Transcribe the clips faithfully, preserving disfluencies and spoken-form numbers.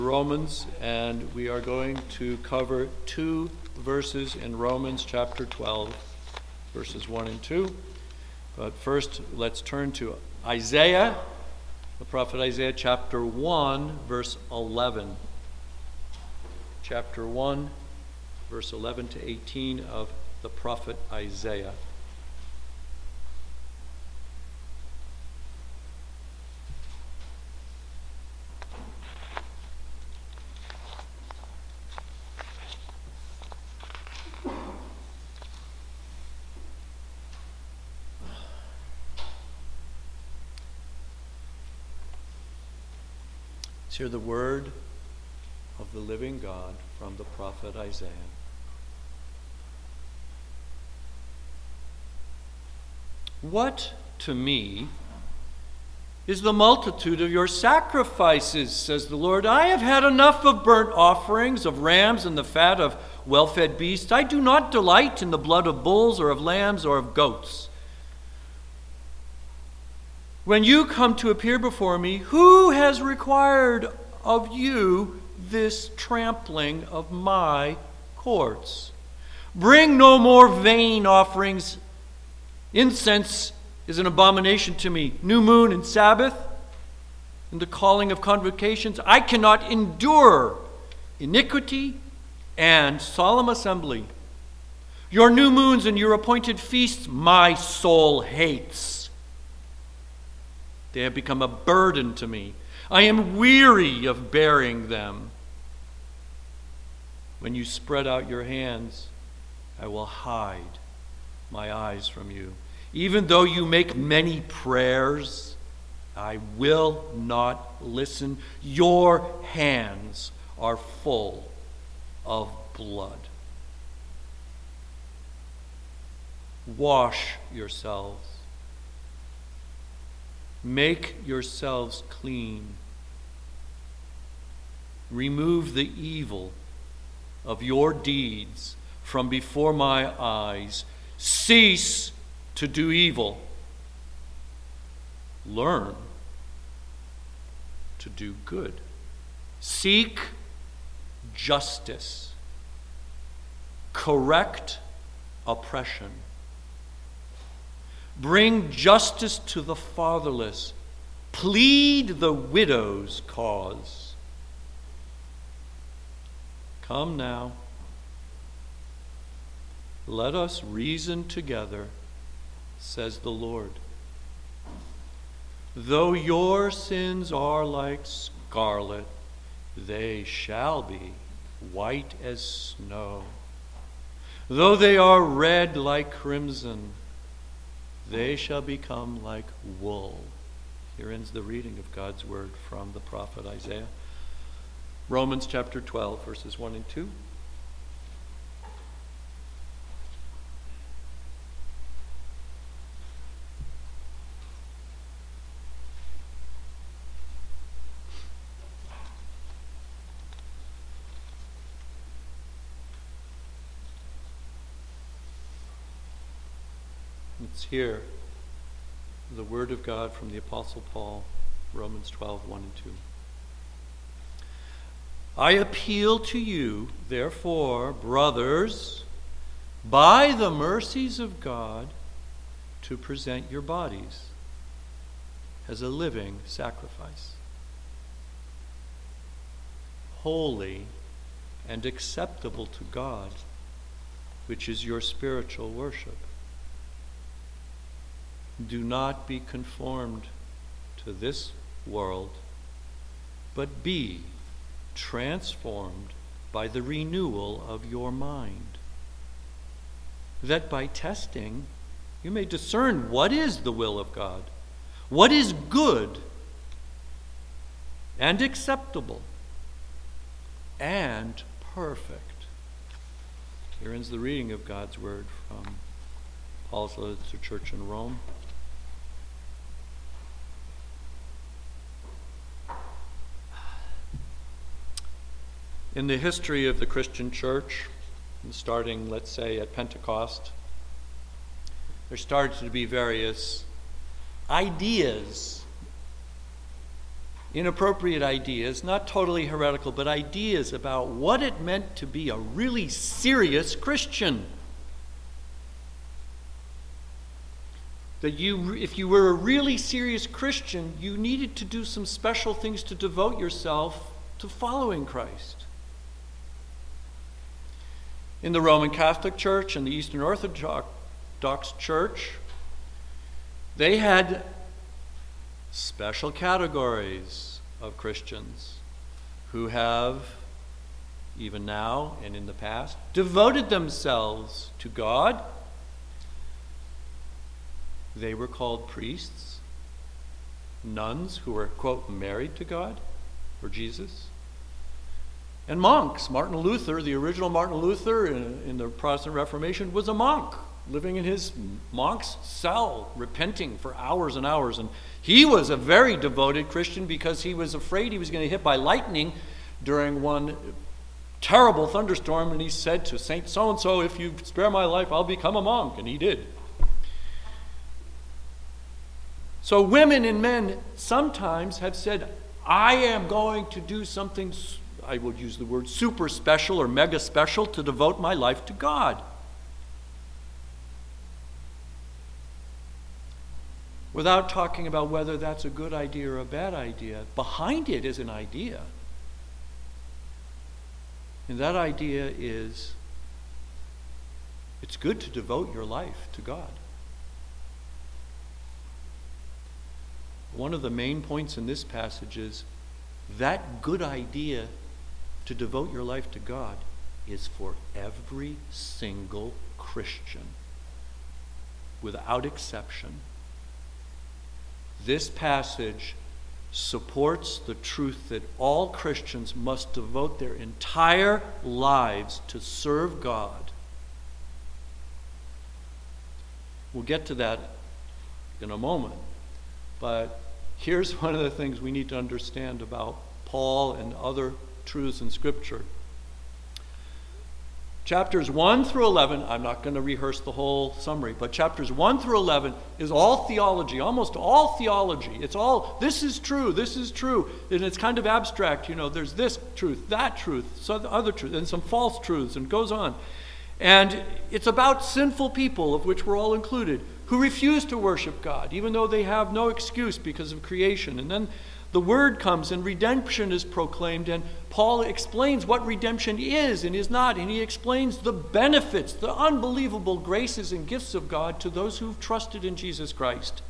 Romans, and we are going to cover two verses in Romans chapter twelve, verses one and two. But first, let's turn to Isaiah, the prophet Isaiah, chapter one, verse eleven. Chapter one, verse eleven to eighteen of the prophet Isaiah. Let's hear the word of the living God from the prophet Isaiah. What to me is the multitude of your sacrifices, says the Lord. I have had enough of burnt offerings, of rams and the fat of well-fed beasts. I do not delight in the blood of bulls or of lambs or of goats. When you come to appear before me, who has required of you this trampling of my courts? Bring no more vain offerings. Incense is an abomination to me. New moon and Sabbath and the calling of convocations. I cannot endure iniquity and solemn assembly. Your new moons and your appointed feasts my soul hates. They have become a burden to me. I am weary of bearing them. When you spread out your hands, I will hide my eyes from you. Even though you make many prayers, I will not listen. Your hands are full of blood. Wash yourselves. Make yourselves clean. Remove the evil of your deeds from before my eyes. Cease to do evil. Learn to do good. Seek justice. Correct oppression. Bring justice to the fatherless. Plead the widow's cause. Come now. Let us reason together, says the Lord. Though your sins are like scarlet, they shall be white as snow. Though they are red like crimson, they shall become like wool. Here ends the reading of God's word from the prophet Isaiah. Romans chapter twelve, verses one and two. Let's hear the word of God from the Apostle Paul, Romans twelve, one and two. I appeal to you, therefore, brothers, by the mercies of God, to present your bodies as a living sacrifice, holy and acceptable to God, which is your spiritual worship. Do not be conformed to this world, but be transformed by the renewal of your mind, that by testing you may discern what is the will of God, what is good and acceptable and perfect. Here ends the reading of God's word from Paul's letter to the church in Rome. In the history of the Christian church, starting, let's say, at Pentecost, there started to be various ideas inappropriate ideas, not totally heretical, but ideas about what it meant to be a really serious Christian. That you, if you were a really serious Christian, you needed to do some special things to devote yourself to following Christ. In the Roman Catholic Church and the Eastern Orthodox Church, they had special categories of Christians who have, even now and in the past, devoted themselves to God. They were called priests, nuns who were, quote, married to God or Jesus, and monks. Martin Luther, the original Martin Luther in, in the Protestant Reformation, was a monk, living in his monk's cell, repenting for hours and hours. And he was a very devoted Christian because he was afraid he was going to get hit by lightning during one terrible thunderstorm, and he said to Saint so-and-so, if you spare my life, I'll become a monk. And he did. So women and men sometimes have said, I am going to do something, I will use the word super special or mega special, to devote my life to God. Without talking about whether that's a good idea or a bad idea, behind it is an idea. And that idea is, it's good to devote your life to God. One of the main points in this passage is that good idea to devote your life to God is for every single Christian, without exception. This passage supports the truth that all Christians must devote their entire lives to serve God. We'll get to that in a moment. But here's one of the things we need to understand about Paul and other truths in Scripture. Chapters one through eleven, I'm not going to rehearse the whole summary, but chapters one through eleven is all theology, almost all theology. It's all, this is true, this is true. And it's kind of abstract, you know, there's this truth, that truth, some other truth, and some false truths, and goes on. And it's about sinful people, of which we're all included, who refuse to worship God, even though they have no excuse because of creation. And then the word comes and redemption is proclaimed, and Paul explains what redemption is and is not, and he explains the benefits, the unbelievable graces and gifts of God to those who've trusted in Jesus Christ.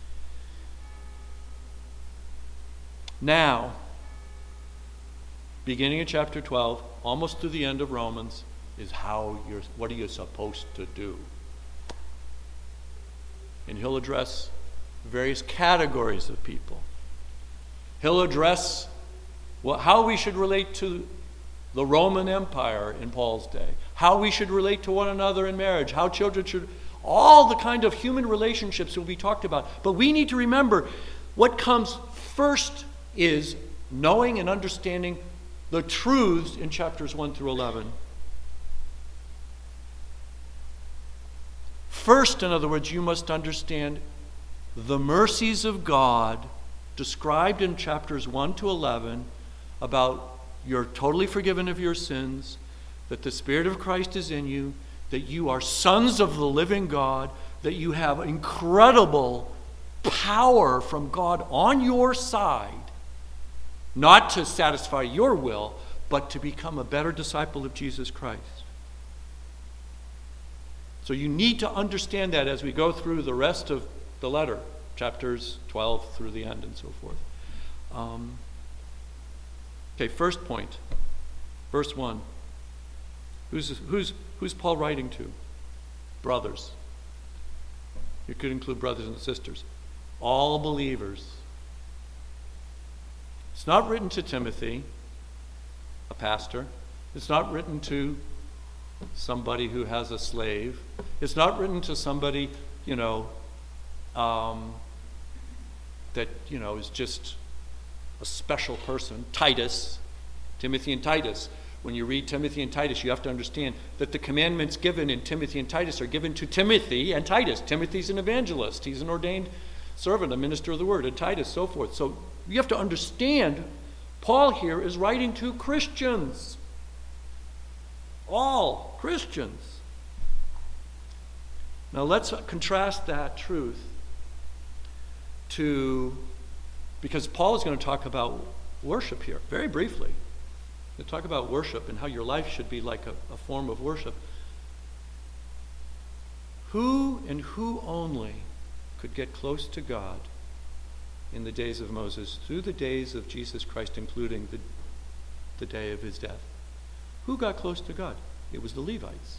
Now, beginning of chapter twelve, almost to the end of Romans, is how you're, what are you supposed to do? And he'll address various categories of people. He'll address what, how we should relate to the Roman Empire in Paul's day, how we should relate to one another in marriage, how children should, all the kind of human relationships will be talked about. But we need to remember what comes first is knowing and understanding the truths in chapters one through eleven. First, in other words, you must understand the mercies of God described in chapters one to eleven about you're totally forgiven of your sins, that the Spirit of Christ is in you, that you are sons of the living God, that you have incredible power from God on your side, not to satisfy your will, but to become a better disciple of Jesus Christ. So you need to understand that as we go through the rest of the letter, chapters twelve through the end and so forth. Um, okay, first point, verse one. Who's, who's, who's Paul writing to? Brothers. It could include brothers and sisters. All believers. It's not written to Timothy, a pastor. It's not written to somebody who has a slave. It's not written to somebody, you know, um, that, you know, is just a special person. Titus, Timothy and Titus. When you read Timothy and Titus, you have to understand that the commandments given in Timothy and Titus are given to Timothy and Titus. Timothy's an evangelist. He's an ordained servant, a minister of the word, and Titus, so forth. So You have to understand, Paul here is writing to Christians. All Christians. Now let's contrast that truth to, because Paul is going to talk about worship here, very briefly. He'll talk about worship and how your life should be like a, a form of worship. Who and who only could get close to God in the days of Moses, through the days of Jesus Christ, including the, the day of his death? Who got close to God? It was the Levites.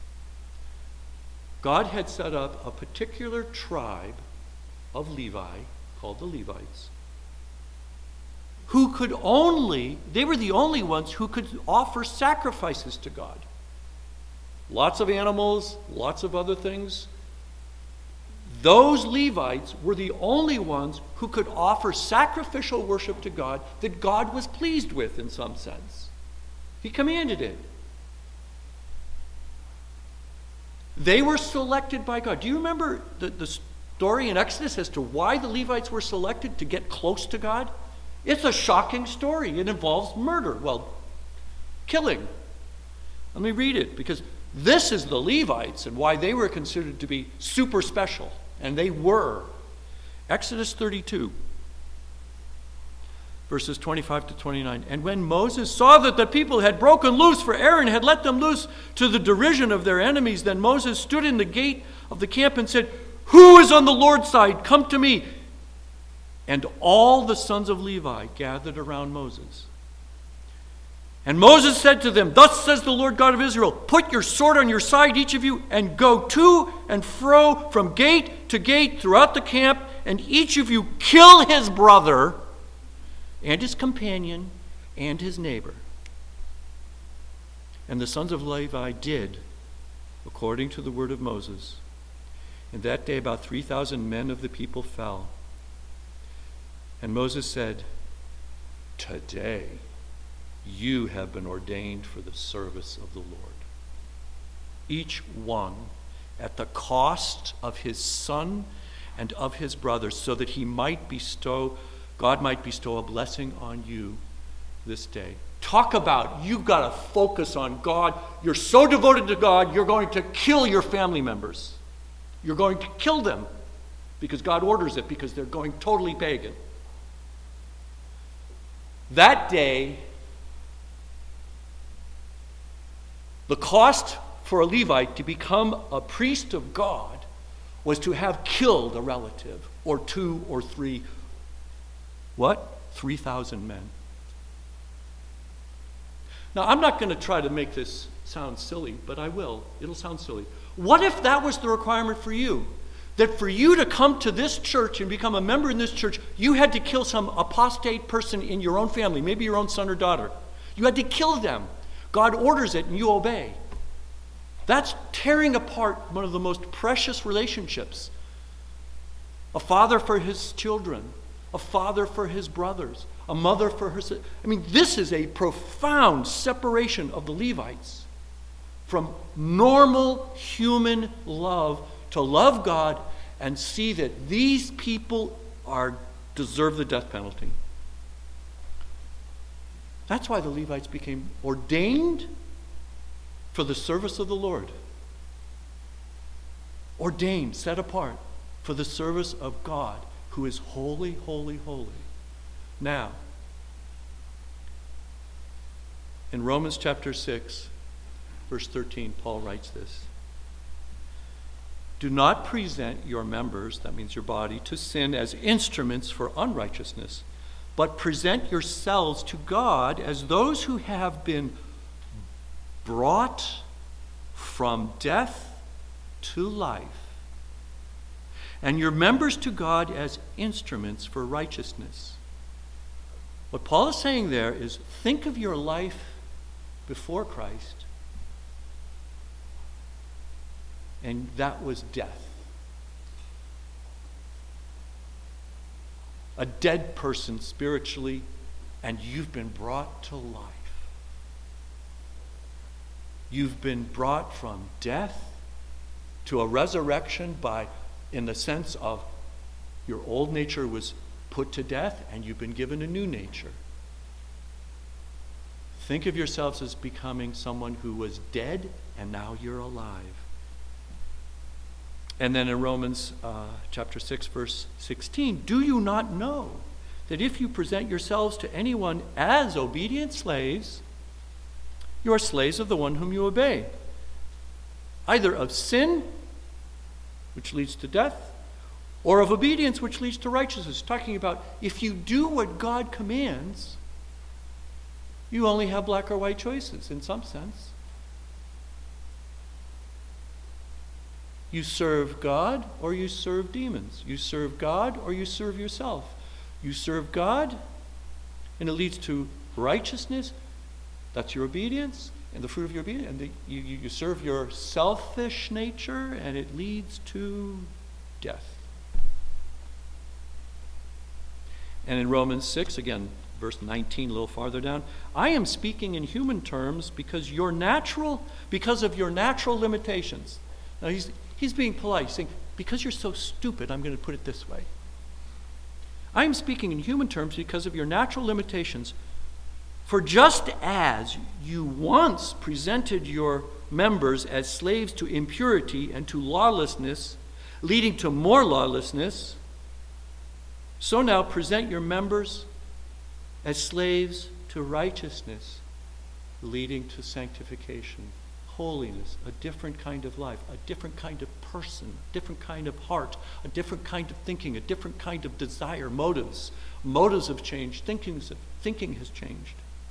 God had set up a particular tribe of Levi, called the Levites, who could only, they were the only ones who could offer sacrifices to God. Lots of animals, lots of other things. Those Levites were the only ones who could offer sacrificial worship to God that God was pleased with in some sense. He commanded it. They were selected by God. Do you remember the, the story in Exodus as to why the Levites were selected to get close to God? It's a shocking story. It involves murder. Well, killing. Let me read it, because this is the Levites and why they were considered to be super special. And they were. Exodus thirty-two, verses twenty-five to twenty-nine. And when Moses saw that the people had broken loose, for Aaron had let them loose to the derision of their enemies, then Moses stood in the gate of the camp and said, "Who is on the Lord's side? Come to me." And all the sons of Levi gathered around Moses. And Moses said to them, "Thus says the Lord God of Israel, put your sword on your side, each of you, and go to and fro from gate to gate throughout the camp, and each of you kill his brother and his companion and his neighbor." And the sons of Levi did according to the word of Moses. And that day about three thousand men of the people fell. And Moses said, "Today you have been ordained for the service of the Lord, each one at the cost of his son and of his brothers, so that he might bestow, God might bestow a blessing on you this day." Talk about, you've got to focus on God. You're so devoted to God, you're going to kill your family members. You're going to kill them because God orders it, because they're going totally pagan. That day, the cost for a Levite to become a priest of God was to have killed a relative, or two or three, what? three thousand men. Now, I'm not going to try to make this sound silly, but I will. It'll sound silly. What if that was the requirement for you? That for you to come to this church and become a member in this church, you had to kill some apostate person in your own family, maybe your own son or daughter. You had to kill them. God orders it and you obey. That's tearing apart one of the most precious relationships. A father for his children, a father for his brothers, a mother for her. I mean, this is a profound separation of the Levites from normal human love, to love God and see that these people are deserve the death penalty. That's why the Levites became ordained for the service of the Lord. Ordained, set apart for the service of God, who is holy, holy, holy. Now, in Romans chapter six, verse thirteen, Paul writes this: "Do not present your members," that means your body, "to sin as instruments for unrighteousness, but present yourselves to God as those who have been brought from death to life, and your members to God as instruments for righteousness." What Paul is saying there is, think of your life before Christ, and that was death. A dead person spiritually, and you've been brought to life. You've been brought from death to a resurrection by, in the sense of your old nature was put to death, and you've been given a new nature. Think of yourselves as becoming someone who was dead, and now you're alive. And then in Romans uh, chapter six, verse sixteen, do you not know that if you present yourselves to anyone as obedient slaves, you are slaves of the one whom you obey, either of sin, which leads to death, or of obedience, which leads to righteousness. Talking about if you do what God commands, you only have black or white choices in some sense. You serve God or you serve demons. You serve God or you serve yourself. You serve God, and it leads to righteousness. That's your obedience, and the fruit of your obedience. And the, you, you serve your selfish nature, and it leads to death. And in Romans six, again, verse nineteen, a little farther down, I am speaking in human terms because your natural, because of your natural limitations. Now he's he's being polite, saying, because you're so stupid, I'm going to put it this way. I am speaking in human terms because of your natural limitations. For just as you once presented your members as slaves to impurity and to lawlessness, leading to more lawlessness, so now present your members as slaves to righteousness, leading to sanctification, holiness, a different kind of life, a different kind of person, a different kind of heart, a different kind of thinking, a different kind of desire, motives. Motives have changed, thinking, thinking has changed.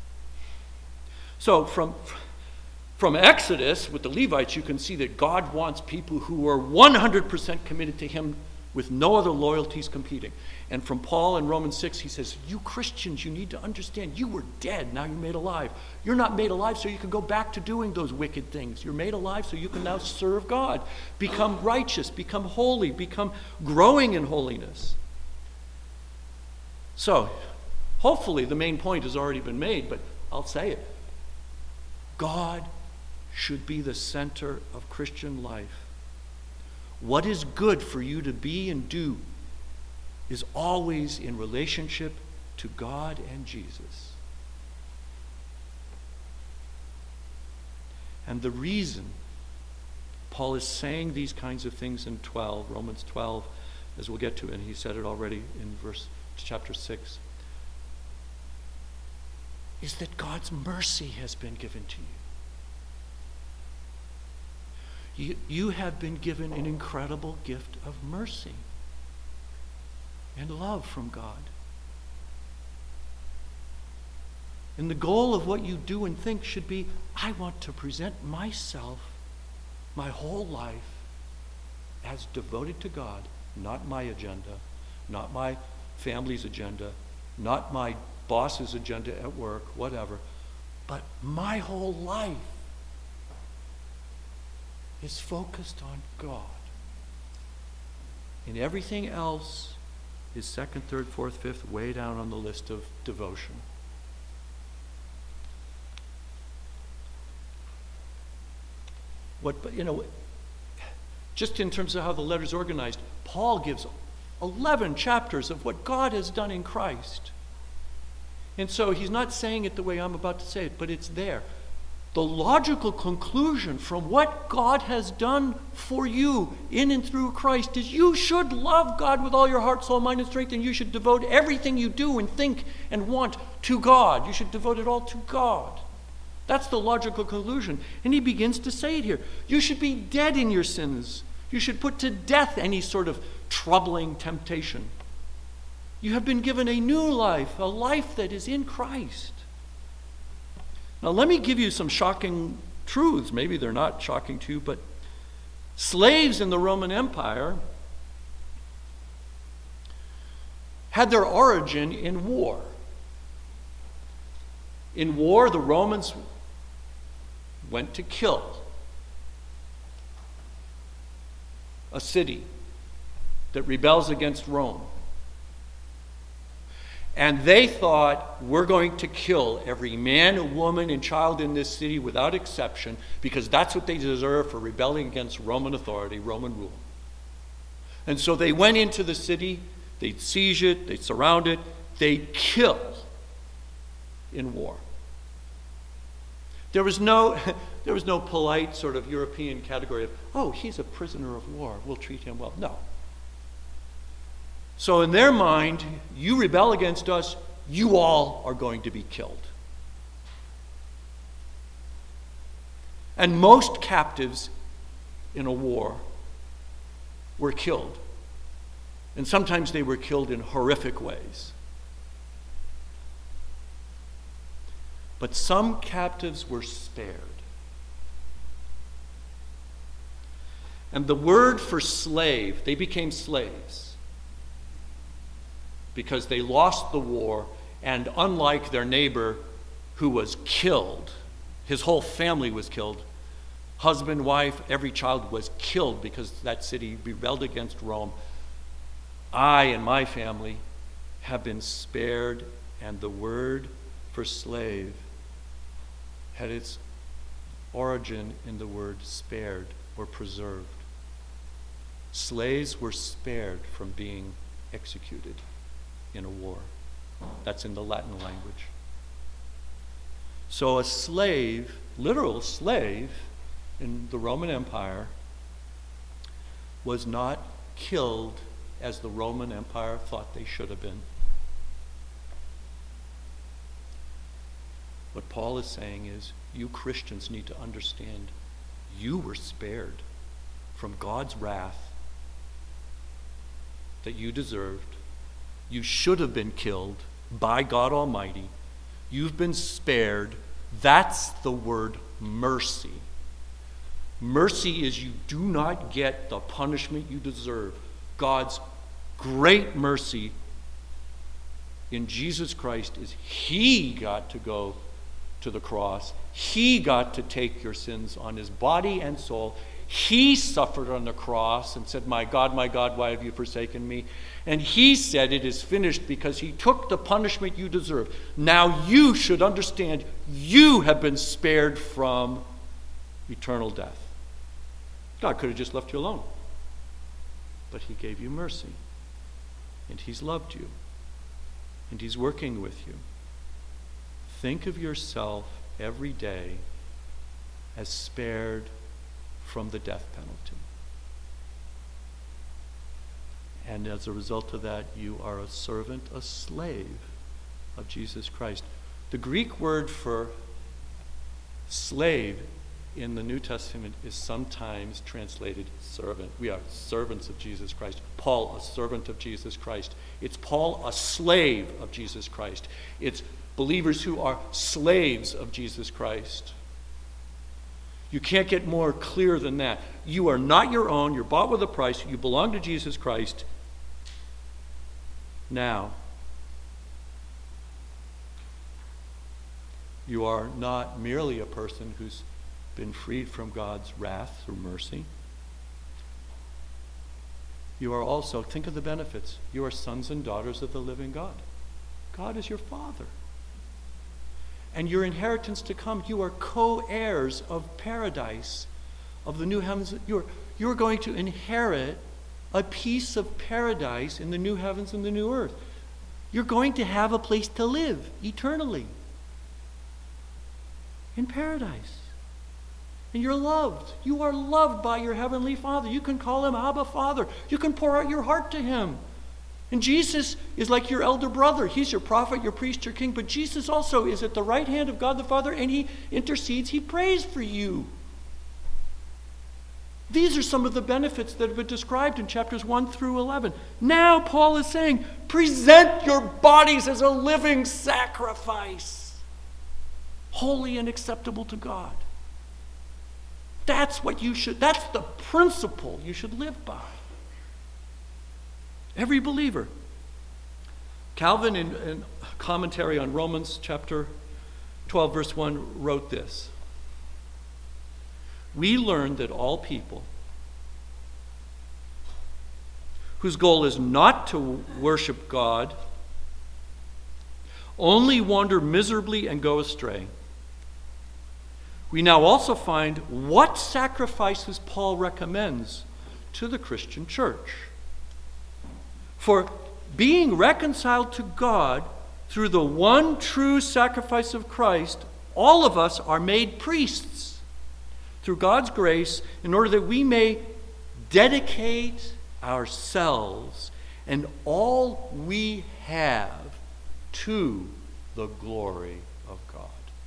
So from, from Exodus, with the Levites, you can see that God wants people who are one hundred percent committed to him with no other loyalties competing. And from Paul in Romans six, he says, you Christians, you need to understand, you were dead, now you're made alive. You're not made alive so you can go back to doing those wicked things. You're made alive so you can now serve God, become righteous, become holy, become growing in holiness. So, hopefully the main point has already been made, but I'll say it. God should be the center of Christian life. What is good for you to be and do is always in relationship to God and Jesus. And the reason Paul is saying these kinds of things in twelve, Romans twelve, as we'll get to, and he said it already in verse chapter six, is that God's mercy has been given to you. You, you have been given an incredible gift of mercy and love from God. And the goal of what you do and think should be, I want to present myself, my whole life, as devoted to God, not my agenda, not my family's agenda, not my boss's agenda at work, whatever, but my whole life is focused on God. And everything else is second, third, fourth, fifth, way down on the list of devotion. What, you know, just in terms of how the letter's organized, Paul gives eleven chapters of what God has done in Christ. And so he's not saying it the way I'm about to say it, but it's there. The logical conclusion from what God has done for you in and through Christ is you should love God with all your heart, soul, mind, and strength, and you should devote everything you do and think and want to God. You should devote it all to God. That's the logical conclusion. And he begins to say it here. You should be dead in your sins. You should put to death any sort of troubling temptation. You have been given a new life, a life that is in Christ. Now, let me give you some shocking truths. Maybe they're not shocking to you, but slaves in the Roman Empire had their origin in war. In war, the Romans went to kill a city that rebels against Rome. And they thought, we're going to kill every man, woman, and child in this city without exception, because that's what they deserve for rebelling against Roman authority, Roman rule. And so they went into the city they'd siege it, they'd surround it, they'd kill in war. There was no, there was no polite sort of European category of, oh, he's a prisoner of war, we'll treat him well. No. So in their mind, you rebel against us, you all are going to be killed. And most captives in a war were killed. And sometimes they were killed in horrific ways. But some captives were spared. And the word for slave, they became slaves because they lost the war, and unlike their neighbor who was killed, his whole family was killed, husband, wife, every child was killed because that city rebelled against Rome. I and my family have been spared, and the word for slave had its origin in the word spared or preserved. Slaves were spared from being executed in a war. That's in the Latin language. So a slave, literal slave in the Roman Empire, was not killed as the Roman Empire thought they should have been. What Paul is saying is, you Christians need to understand you were spared from God's wrath that you deserved. You should have been killed by God Almighty. You've been spared. That's the word mercy. Mercy is you do not get the punishment you deserve. God's great mercy in Jesus Christ is He got to go to the cross. He got to take your sins on His body and soul. He suffered on the cross and said, my God, my God, why have you forsaken me? And He said it is finished because He took the punishment you deserve. Now you should understand you have been spared from eternal death. God could have just left you alone. But He gave you mercy. And He's loved you. And He's working with you. Think of yourself every day as spared from the death penalty. And as a result of that, you are a servant, a slave of Jesus Christ. The Greek word for slave in the New Testament is sometimes translated servant. We are servants of Jesus Christ. Paul, a servant of Jesus Christ. It's Paul, a slave of Jesus Christ. It's believers who are slaves of Jesus Christ. You can't get more clear than that. You are not your own. You're bought with a price. You belong to Jesus Christ. Now, you are not merely a person who's been freed from God's wrath through mercy. You are also, think of the benefits, you are sons and daughters of the living God. God is your Father. And your inheritance to come, you are co-heirs of paradise, of the new heavens. You're, you're going to inherit a piece of paradise in the new heavens and the new earth. You're going to have a place to live eternally in paradise. And you're loved. You are loved by your heavenly Father. You can call Him Abba, Father. You can pour out your heart to Him. And Jesus is like your elder brother. He's your prophet, your priest, your king. But Jesus also is at the right hand of God the Father, and He intercedes. He prays for you. These are some of the benefits that have been described in chapters one through eleven. Now Paul is saying, present your bodies as a living sacrifice, holy and acceptable to God. That's what you should, that's the principle you should live by. Every believer. Calvin, in, in commentary on Romans chapter twelve, verse one, wrote this. We learn that all people whose goal is not to worship God only wander miserably and go astray. We now also find what sacrifices Paul recommends to the Christian church. For being reconciled to God through the one true sacrifice of Christ, all of us are made priests through God's grace in order that we may dedicate ourselves and all we have to the glory of God.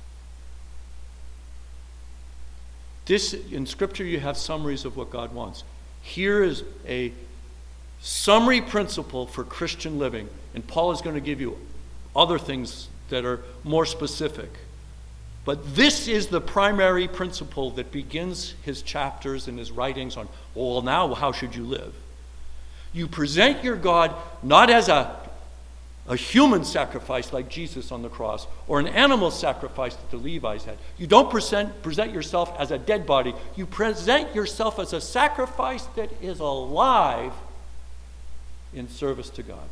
This, in Scripture, you have summaries of what God wants. Here is a summary principle for Christian living, and Paul is going to give you other things that are more specific. But this is the primary principle that begins his chapters and his writings on, well, now how should you live? You present your God not as a, a human sacrifice like Jesus on the cross, or an animal sacrifice that the Levites had. You don't present, present yourself as a dead body. You present yourself as a sacrifice that is alive in service to God.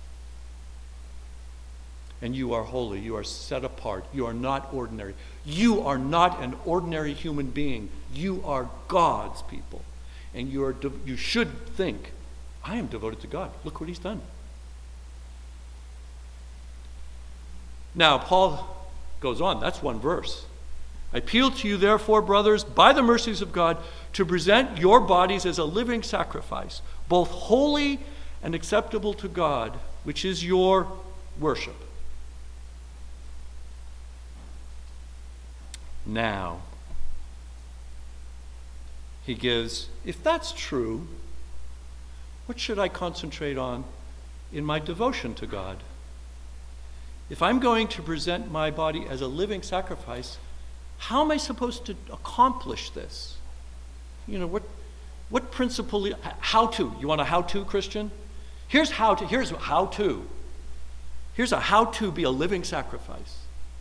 And you are holy. You are set apart. You are not ordinary. You are not an ordinary human being. You are God's people. And you are de- you should think, I am devoted to God. Look what he's done. Now, Paul goes on. That's one verse. I appeal to you, therefore, brothers, by the mercies of God, to present your bodies as a living sacrifice, both holy and acceptable to God, which is your worship. Now, he gives, if that's true, what should I concentrate on in my devotion to God? If I'm going to present my body as a living sacrifice, how am I supposed to accomplish this? You know, what what principle, how to? You want a how-to, Christian? Here's how to, here's how to. Here's a how to be a living sacrifice.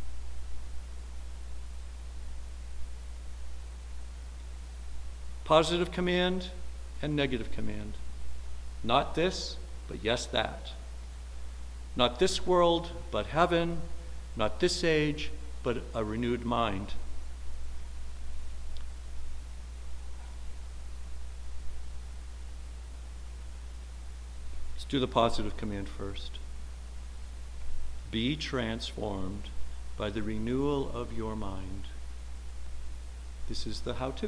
Positive command and negative command. Not this, but yes, that. Not this world, but heaven. Not this age, but a renewed mind. Let's do the positive command first. Be transformed by the renewal of your mind. This is the how-to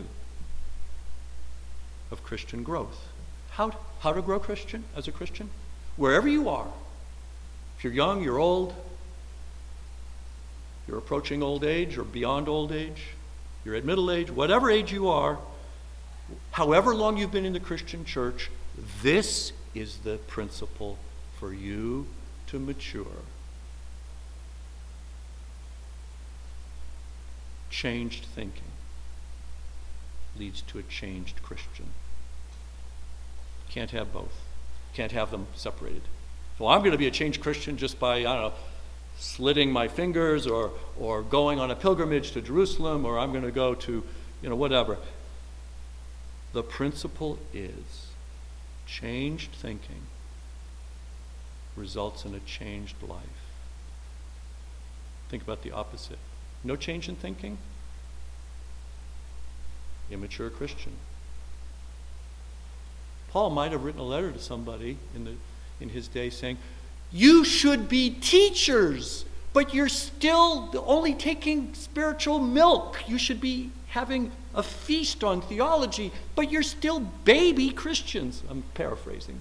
of Christian growth. How, how to grow Christian as a Christian? Wherever you are. If you're young, you're old, you're approaching old age or beyond old age, you're at middle age, whatever age you are, however long you've been in the Christian church, this is the principle for you to mature. Changed thinking leads to a changed Christian. Can't have both. Can't have them separated. So I'm going to be a changed Christian just by, I don't know, slitting my fingers or or going on a pilgrimage to Jerusalem, or I'm going to go to, you know, whatever. The principle is changed thinking results in a changed life. Think about the opposite. No change in thinking? Immature Christian. Paul might have written a letter to somebody in the in his day saying, you should be teachers, but you're still only taking spiritual milk. You should be having a feast on theology, but you're still baby Christians. I'm paraphrasing.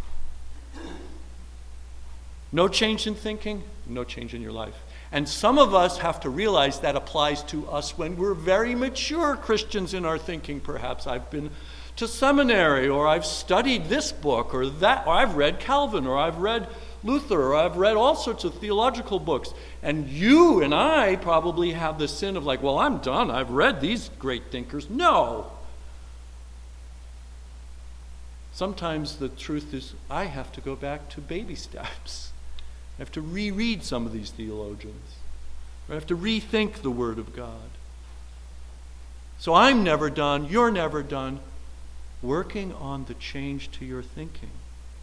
No change in thinking, no change in your life. And some of us have to realize that applies to us when we're very mature Christians in our thinking, perhaps. I've been to seminary, or I've studied this book, or that, or I've read Calvin, or I've read Luther, or I've read all sorts of theological books. And you and I probably have the sin of like, well, I'm done. I've read these great thinkers. No. Sometimes the truth is, I have to go back to baby steps. I have to reread some of these theologians. I have to rethink the Word of God. So I'm never done, you're never done working on the change to your thinking.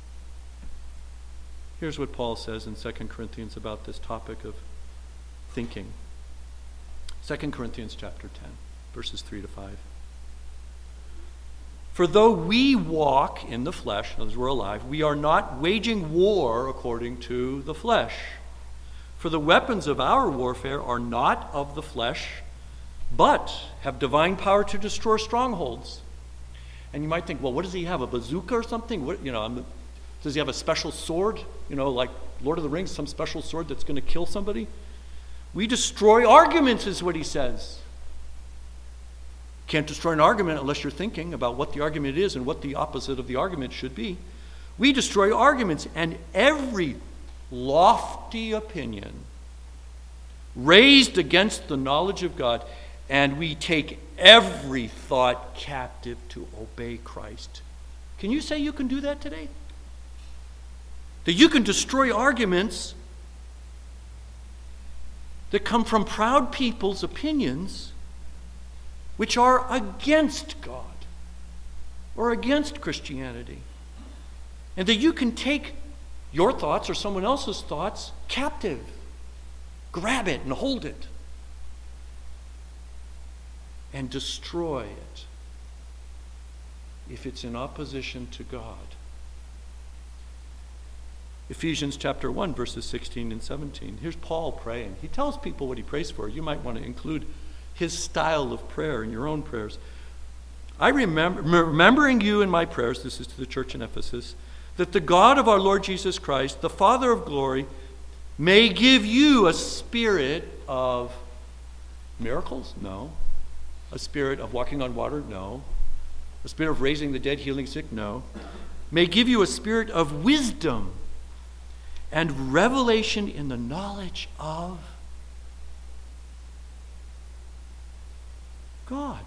Here's what Paul says in Second Corinthians about this topic of thinking. Second Corinthians chapter ten, verses three to five. For though we walk in the flesh, as we're alive, we are not waging war according to the flesh. For the weapons of our warfare are not of the flesh, but have divine power to destroy strongholds. And you might think, well, what does he have, a bazooka or something? What, you know, I'm, does he have a special sword? You know, like Lord of the Rings, some special sword that's going to kill somebody? We destroy arguments, is what he says. Can't destroy an argument unless you're thinking about what the argument is and what the opposite of the argument should be. We destroy arguments and every lofty opinion raised against the knowledge of God, and we take every thought captive to obey Christ. Can you say you can do that today? That you can destroy arguments that come from proud people's opinions which are against God or against Christianity. And that you can take your thoughts or someone else's thoughts captive, grab it and hold it, and destroy it if it's in opposition to God. Ephesians chapter one, verses sixteen and seventeen. Here's Paul praying. He tells people what he prays for. You might want to include his style of prayer in your own prayers. I remember, remembering you in my prayers, this is to the church in Ephesus, that the God of our Lord Jesus Christ, the Father of glory, may give you a spirit of miracles? No. A spirit of walking on water? No. A spirit of raising the dead, healing sick? No. May give you a spirit of wisdom and revelation in the knowledge of God.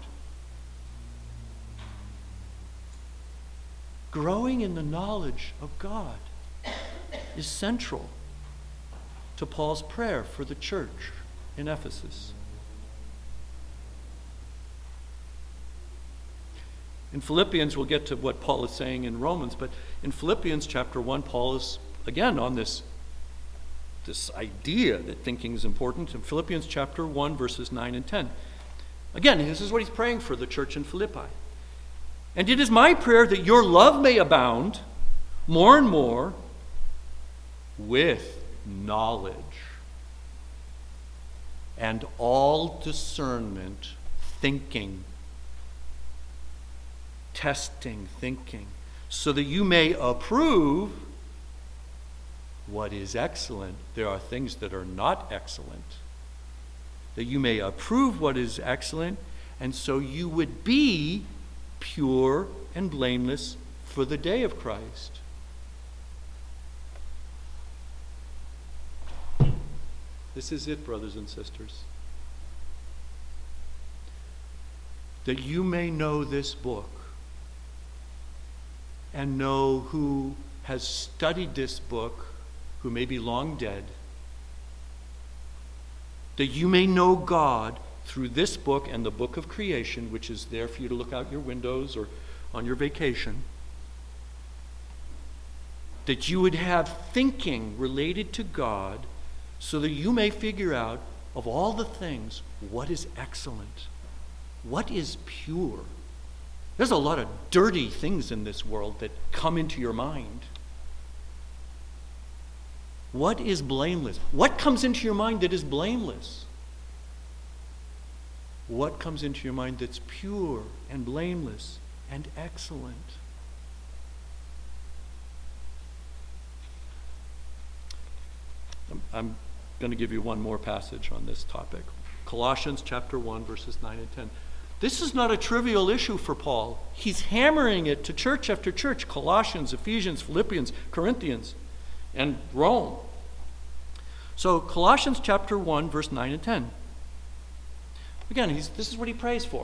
Growing in the knowledge of God is central to Paul's prayer for the church in Ephesus. In Philippians, we'll get to what Paul is saying in Romans, but in Philippians chapter one, Paul is again on this, this idea that thinking is important. In Philippians chapter one, verses nine and ten. Again, this is what he's praying for the church in Philippi. And it is my prayer that your love may abound more and more with knowledge and all discernment, thinking, testing, thinking, so that you may approve what is excellent. There are things that are not excellent. That you may approve what is excellent, and so you would be pure and blameless for the day of Christ. This is it, brothers and sisters. That you may know this book and know who has studied this book, who may be long dead, that you may know God through this book and the book of creation, which is there for you to look out your windows or on your vacation, that you would have thinking related to God so that you may figure out, of all the things, what is excellent, what is pure. There's a lot of dirty things in this world that come into your mind. What is blameless? What comes into your mind that is blameless? What comes into your mind that's pure and blameless and excellent? I'm, I'm going to give you one more passage on this topic. Colossians chapter one, verses nine and ten. This is not a trivial issue for Paul. He's hammering it to church after church. Colossians, Ephesians, Philippians, Corinthians, and Rome. So Colossians chapter one, verse nine and ten. Again, he's, this is what he prays for.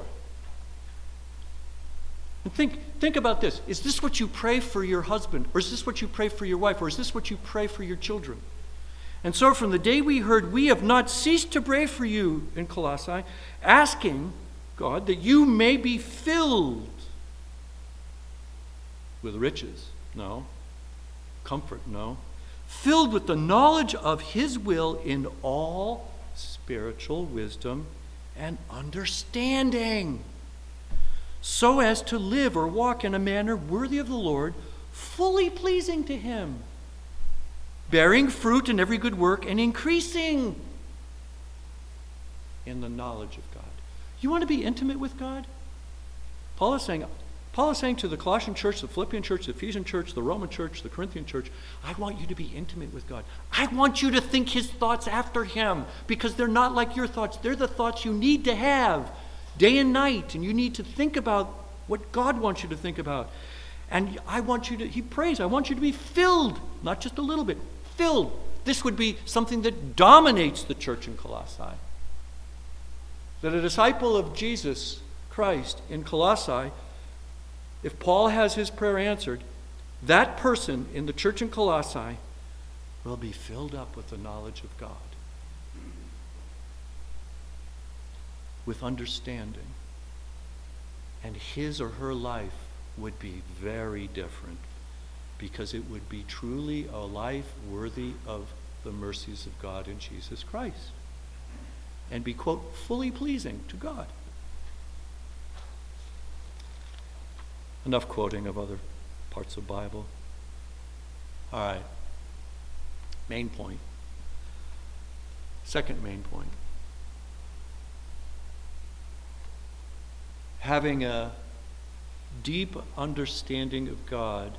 And think, think about this. Is this what you pray for your husband? Or is this what you pray for your wife? Or is this what you pray for your children? And so from the day we heard, we have not ceased to pray for you in Colossae, asking God that you may be filled with riches. No. Comfort. No. Filled with the knowledge of his will in all spiritual wisdom and understanding, so as to live or walk in a manner worthy of the Lord, fully pleasing to him, bearing fruit in every good work and increasing in the knowledge of God. You want to be intimate with God? Paul is saying, Paul is saying to the Colossian church, the Philippian church, the Ephesian church, the Roman church, the Corinthian church, I want you to be intimate with God. I want you to think his thoughts after him, because they're not like your thoughts. They're the thoughts you need to have day and night, and you need to think about what God wants you to think about. And I want you to, he prays, I want you to be filled, not just a little bit, filled. This would be something that dominates the church in Colossae. That a disciple of Jesus Christ in Colossae, if Paul has his prayer answered, that person in the church in Colossae will be filled up with the knowledge of God, with understanding. And his or her life would be very different, because it would be truly a life worthy of the mercies of God in Jesus Christ, and be, quote, fully pleasing to God. Enough quoting of other parts of the Bible. All right. Main point. Second main point. Having a deep understanding of God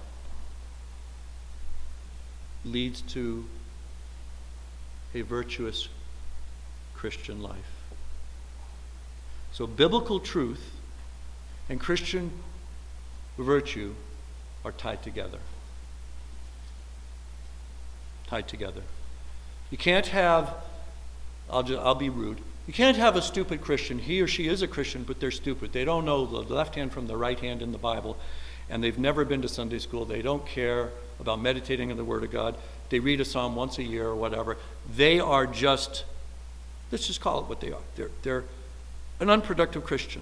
leads to a virtuous Christian life. So biblical truth and Christian virtue are tied together. Tied together. You can't have, I'll, just, I'll be rude, you can't have a stupid Christian. He or she is a Christian, but they're stupid. They don't know the left hand from the right hand in the Bible, and they've never been to Sunday school. They don't care about meditating on the Word of God. They read a psalm once a year or whatever. They are just, let's just call it what they are. They're, they're an unproductive Christian.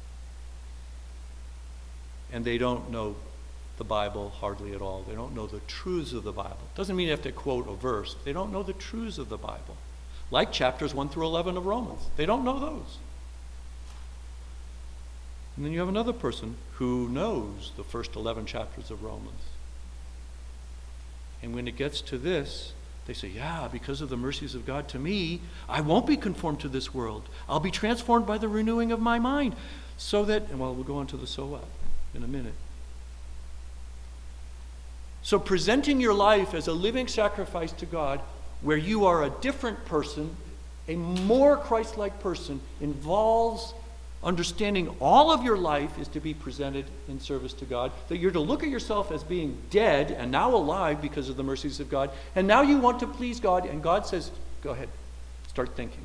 And they don't know the Bible hardly at all. They don't know the truths of the Bible. Doesn't mean you have to quote a verse. They don't know the truths of the Bible. Like chapters one through eleven of Romans. They don't know those. And then you have another person who knows the first eleven chapters of Romans. And when it gets to this, they say, yeah, because of the mercies of God to me, I won't be conformed to this world. I'll be transformed by the renewing of my mind. So that, and well, we'll go on to the so what in a minute. So presenting your life as a living sacrifice to God, where you are a different person, a more Christ-like person, involves understanding all of your life is to be presented in service to God, that you're to look at yourself as being dead and now alive because of the mercies of God, and now you want to please God, and God says, go ahead, start thinking.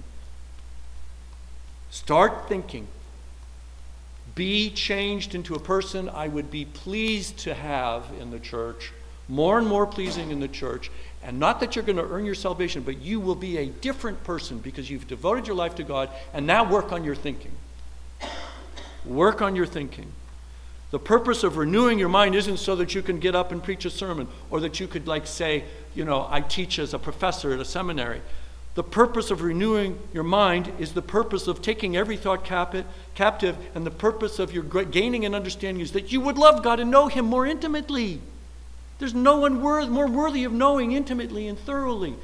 Start thinking. Be changed into a person I would be pleased to have in the church, more and more pleasing in the church. And not that you're going to earn your salvation, but you will be a different person because you've devoted your life to God. And now work on your thinking. Work on your thinking. The purpose of renewing your mind isn't so that you can get up and preach a sermon, or that you could like say, you know, I teach as a professor at a seminary. The purpose of renewing your mind is the purpose of taking every thought captive, and the purpose of your gaining and understanding is that you would love God and know him more intimately. There's no one worth, more worthy of knowing intimately and thoroughly.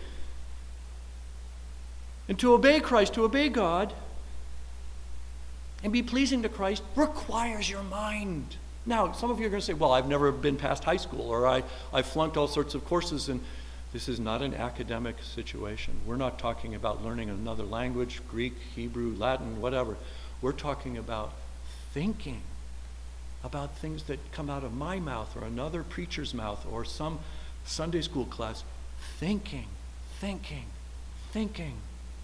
And to obey Christ, to obey God, and be pleasing to Christ requires your mind. Now, some of you are going to say, well, I've never been past high school, or I, I flunked all sorts of courses, and this is not an academic situation. We're not talking about learning another language, Greek, Hebrew, Latin, whatever. We're talking about thinking about things that come out of my mouth or another preacher's mouth or some Sunday school class. Thinking, thinking, thinking.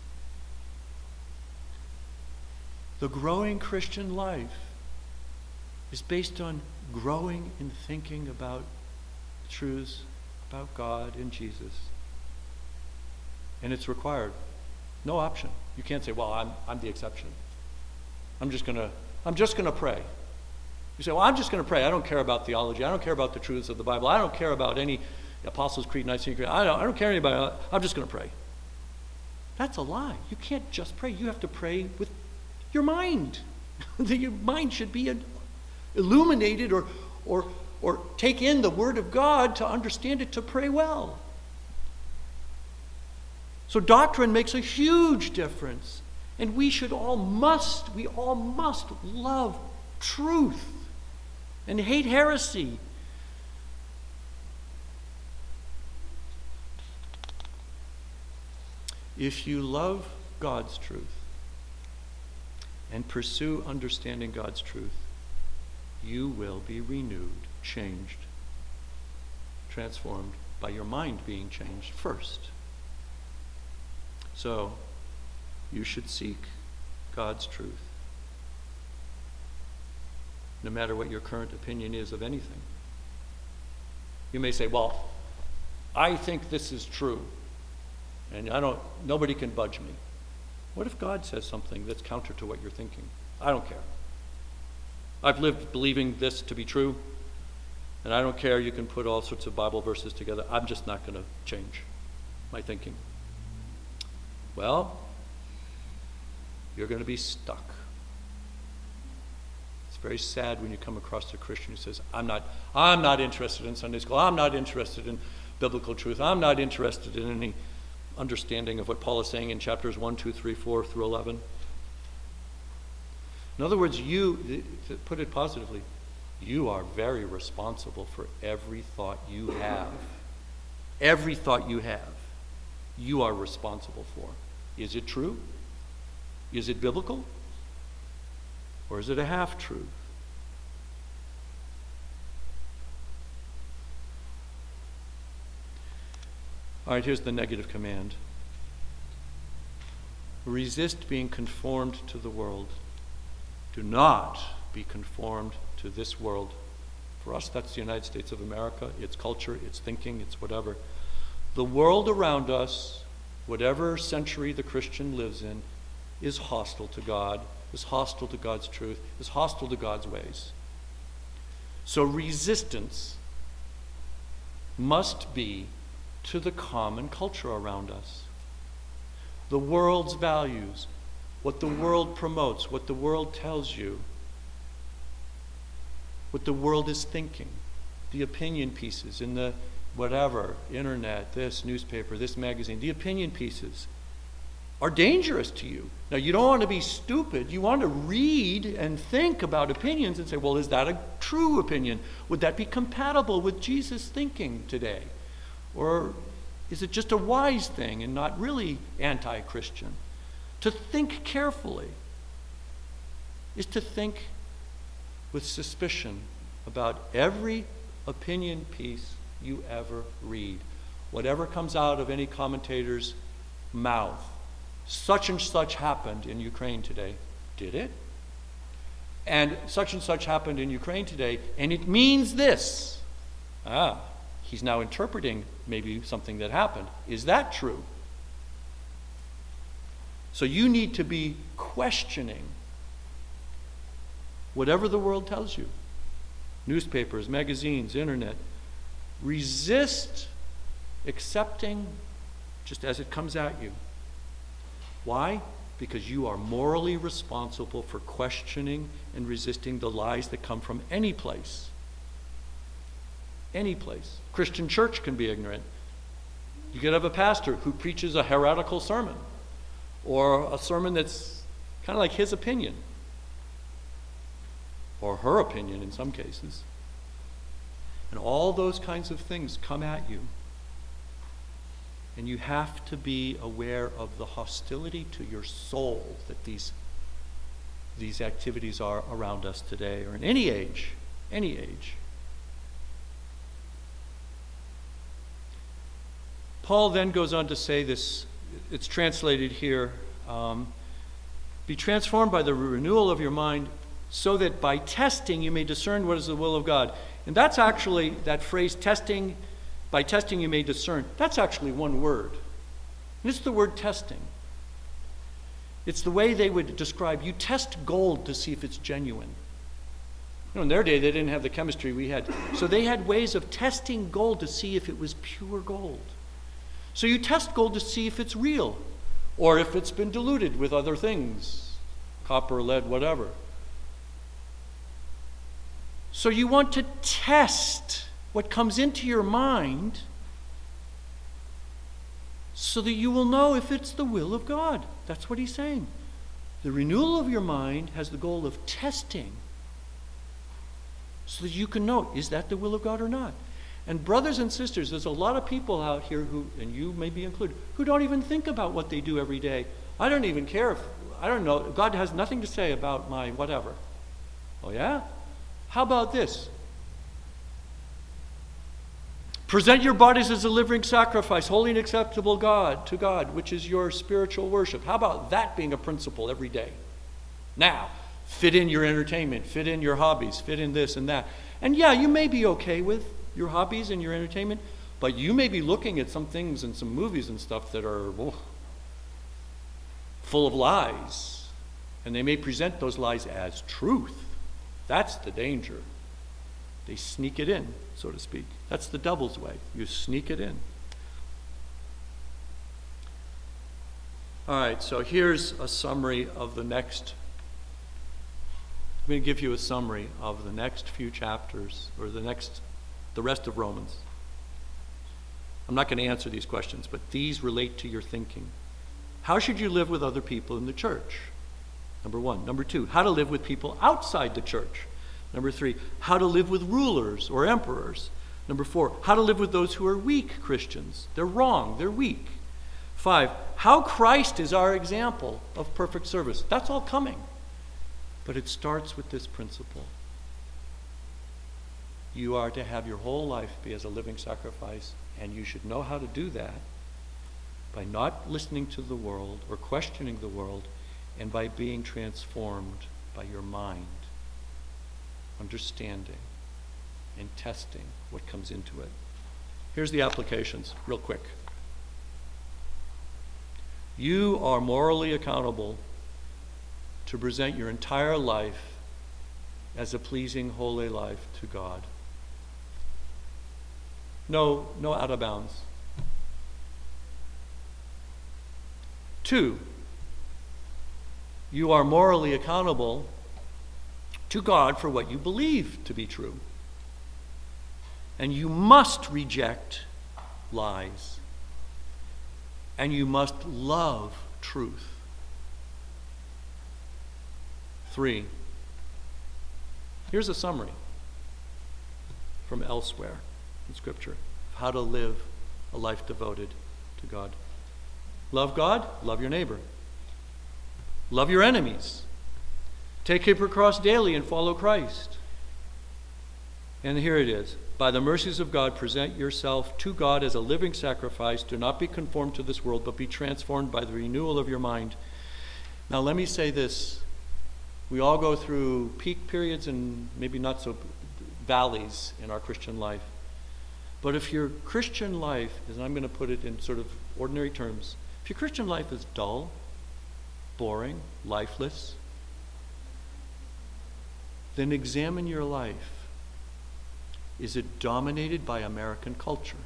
The growing Christian life is based on growing in thinking about truths about God and Jesus. And it's required. No option. You can't say, well, I'm I'm the exception. I'm just gonna I'm just gonna pray. You say, well, I'm just gonna pray. I don't care about theology. I don't care about the truths of the Bible. I don't care about any Apostles' Creed, Nicene Creed. I don't I don't care anybody. I'm just gonna pray. That's a lie. You can't just pray. You have to pray with your mind. Your mind should be a, illuminated or, or, or take in the Word of God to understand it, to pray well. So doctrine makes a huge difference. And we should all must, we all must love truth and hate heresy. If you love God's truth and pursue understanding God's truth, you will be renewed, changed, transformed by your mind being changed first. So, you should seek God's truth, no matter what your current opinion is of anything. You may say, well, I think this is true, and I don't, nobody can budge me. What if God says something that's counter to what you're thinking? I don't care. I've lived believing this to be true, and I don't care. You can put all sorts of Bible verses together. I'm just not going to change my thinking. Well, you're going to be stuck. It's very sad when you come across a Christian who says, I'm not, I'm not interested in Sunday school. I'm not interested in biblical truth. I'm not interested in any understanding of what Paul is saying in chapters one, two, three, four through eleven. In other words, you, to put it positively, you are very responsible for every thought you have. Every thought you have, you are responsible for. Is it true? Is it biblical? Or is it a half-truth? All right, here's the negative command. Resist being conformed to the world. Do not be conformed to this world. For us, that's the United States of America, its culture, its thinking, its whatever. The world around us, whatever century the Christian lives in, is hostile to God, is hostile to God's truth, is hostile to God's ways. So resistance must be to the common culture around us. The world's values, what the world promotes, what the world tells you, what the world is thinking, the opinion pieces in the whatever, internet, this newspaper, this magazine, the opinion pieces are dangerous to you. Now, you don't want to be stupid. You want to read and think about opinions and say, well, is that a true opinion? Would that be compatible with Jesus' thinking today? Or is it just a wise thing and not really anti-Christian? To think carefully is to think with suspicion about every opinion piece you ever read. Whatever comes out of any commentator's mouth, such and such happened in Ukraine today. Did it? And such and such happened in Ukraine today, and it means this. Ah, he's now interpreting maybe something that happened. Is that true? So you need to be questioning whatever the world tells you. Newspapers, magazines, internet. Resist accepting just as it comes at you. Why? Because you are morally responsible for questioning and resisting the lies that come from any place. Any place. Christian church can be ignorant. You could have a pastor who preaches a heretical sermon, or a sermon that's kind of like his opinion, or her opinion in some cases. And all those kinds of things come at you. And you have to be aware of the hostility to your soul that these, these activities are around us today, or in any age, any age. Paul then goes on to say this, it's translated here, um, be transformed by the renewal of your mind, so that by testing you may discern what is the will of God. And that's actually, that phrase, testing, by testing you may discern, that's actually one word. And it's the word testing. It's the way they would describe, you test gold to see if it's genuine. You know, in their day, they didn't have the chemistry we had. So they had ways of testing gold to see if it was pure gold. So you test gold to see if it's real, or if it's been diluted with other things, copper, lead, whatever. So you want to test what comes into your mind so that you will know if it's the will of God. That's what he's saying. The renewal of your mind has the goal of testing so that you can know, is that the will of God or not? And brothers and sisters, there's a lot of people out here who, and you may be included, who don't even think about what they do every day. I don't even care if, I don't know, God has nothing to say about my whatever. Oh yeah? How about this? Present your bodies as a living sacrifice, holy and acceptable God to God, which is your spiritual worship. How about that being a principle every day? Now, fit in your entertainment, fit in your hobbies, fit in this and that. And yeah, you may be okay with your hobbies and your entertainment, but you may be looking at some things and some movies and stuff that are oh, full of lies. And they may present those lies as truth. That's the danger. They sneak it in, so to speak. That's the devil's way. You sneak it in. All right, so here's a summary of the next. I'm going to give you a summary of the next few chapters, or the next, the rest of Romans. I'm not going to answer these questions, but these relate to your thinking. How should you live with other people in the church? Number one. Number two, how to live with people outside the church. Number three, how to live with rulers or emperors. Number four, how to live with those who are weak Christians. They're wrong, they're weak. Five, how Christ is our example of perfect service. That's all coming. But it starts with this principle. You are to have your whole life be as a living sacrifice, and you should know how to do that by not listening to the world or questioning the world, and by being transformed by your mind, understanding and testing what comes into it. Here's the applications, real quick. You are morally accountable to present your entire life as a pleasing, holy life to God. No, no out of bounds. Two, you are morally accountable to God for what you believe to be true. And you must reject lies. And you must love truth. Three, here's a summary from elsewhere in Scripture of how to live a life devoted to God. Love God, love your neighbor. Love your enemies. Take up your cross daily and follow Christ. And here it is. By the mercies of God, present yourself to God as a living sacrifice. Do not be conformed to this world, but be transformed by the renewal of your mind. Now let me say this. We all go through peak periods and maybe not so valleys in our Christian life. But if your Christian life, and I'm going to put it in sort of ordinary terms, if your Christian life is dull, boring, lifeless, then examine your life. Is it dominated by American culture?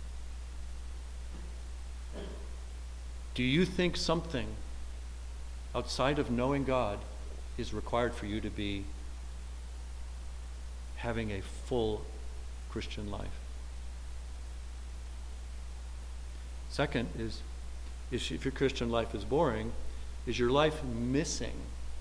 Do you think something outside of knowing God is required for you to be having a full Christian life? Second is, if your Christian life is boring, is your life missing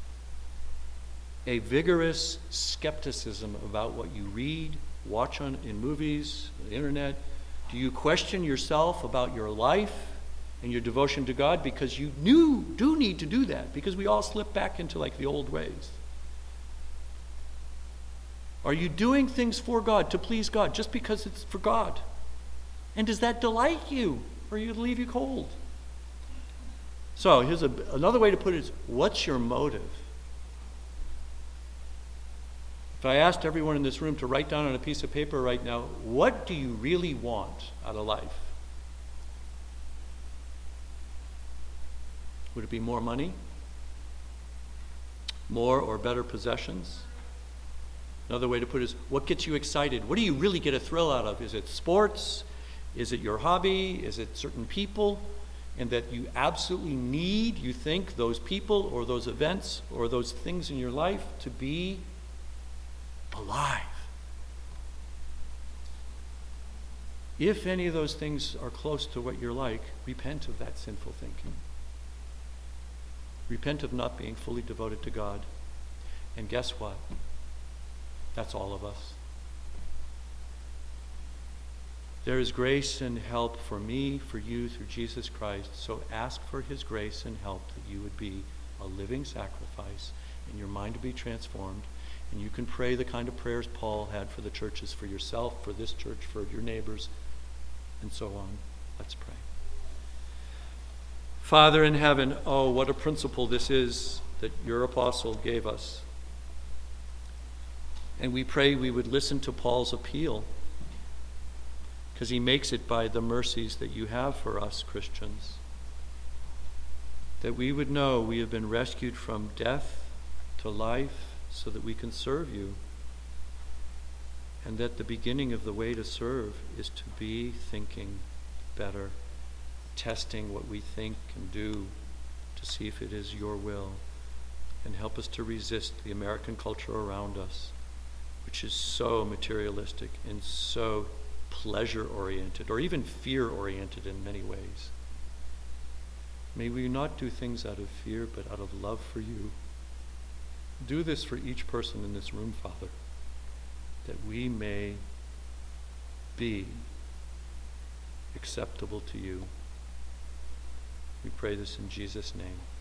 a vigorous skepticism about what you read, watch on in movies, the internet? Do you question yourself about your life and your devotion to God? Because you knew, do need to do that, because we all slip back into like the old ways. Are you doing things for God, to please God, just because it's for God? And does that delight you, or you leave you cold? So here's a, another way to put it is, what's your motive? If I asked everyone in this room to write down on a piece of paper right now, what do you really want out of life? Would it be more money? More or better possessions? Another way to put it is, what gets you excited? What do you really get a thrill out of? Is it sports? Is it your hobby? Is it certain people? And that you absolutely need, you think, those people or those events or those things in your life to be alive. If any of those things are close to what you're like, repent of that sinful thinking. Repent of not being fully devoted to God. And guess what? That's all of us. There is grace and help for me, for you, through Jesus Christ. So ask for his grace and help that you would be a living sacrifice and your mind to be transformed. And you can pray the kind of prayers Paul had for the churches, for yourself, for this church, for your neighbors, and so on. Let's pray. Father in heaven, oh, what a principle this is that your apostle gave us. And we pray we would listen to Paul's appeal, because he makes it by the mercies that you have for us Christians. That we would know we have been rescued from death to life so that we can serve you. And that the beginning of the way to serve is to be thinking better, testing what we think and do to see if it is your will. And help us to resist the American culture around us, which is so materialistic and so pleasure-oriented, or even fear-oriented in many ways. May we not do things out of fear, but out of love for you. Do this for each person in this room, Father, that we may be acceptable to you. We pray this in Jesus' name.